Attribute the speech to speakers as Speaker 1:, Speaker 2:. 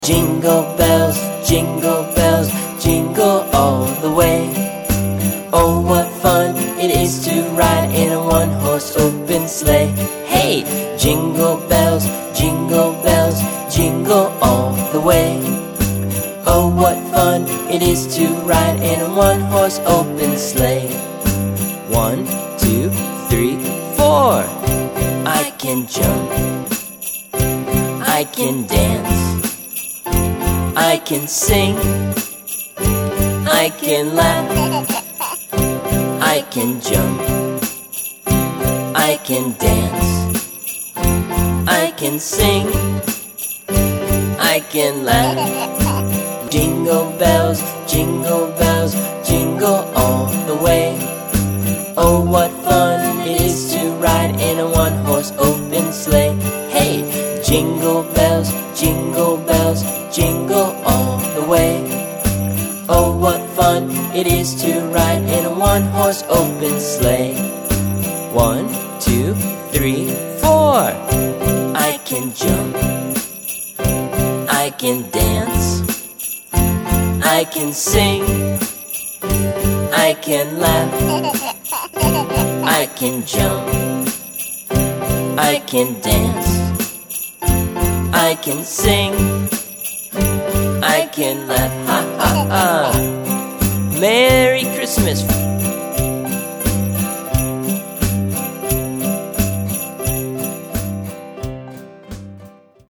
Speaker 1: Jingle bells, jingle all the way. Oh, what fun it is to ride in a one-horse open sleigh. Hey! Jingle bells, jingle all the way. Oh, what fun it is to ride in a one-horse open sleigh. 1, 2, 3, 4. I can jump, I can dance, I can sing, I can laugh, I can jump, I can dance, I can sing, I can laugh. Jingle bells, jingle all the way. Oh, what fun it is to ride in a one-horse open sleigh. Hey! Jingle bells, jingle all the way. Oh, what fun it is to ride in a one-horse open sleigh. 1, 2, 3, 4. I can jump, I can dance, I can sing, I can laugh, I can jump, I can dance, I can sing, I can laugh, ha ha ha. Merry Christmas.